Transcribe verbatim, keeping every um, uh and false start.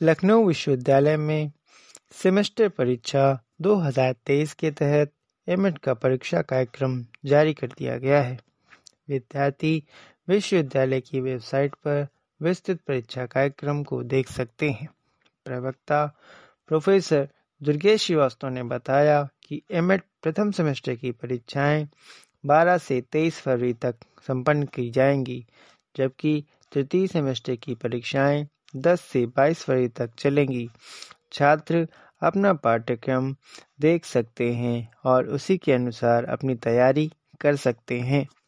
लखनऊ विश्वविद्यालय में सेमेस्टर परीक्षा दो हज़ार तेईस के तहत एमएड का परीक्षा कार्यक्रम जारी कर दिया गया है। विद्यार्थी विश्वविद्यालय की वेबसाइट पर विस्तृत परीक्षा कार्यक्रम को देख सकते हैं। प्रवक्ता प्रोफेसर दुर्गेश श्रीवास्तव ने बताया कि एमएड प्रथम सेमेस्टर की परीक्षाएं बारह से तेईस फरवरी तक संपन्न की जाएंगी, जबकि तृतीय सेमेस्टर की परीक्षाएं दस से बाईस फरवरी तक चलेंगी। छात्र अपना पाठ्यक्रम देख सकते हैं और उसी के अनुसार अपनी तैयारी कर सकते हैं।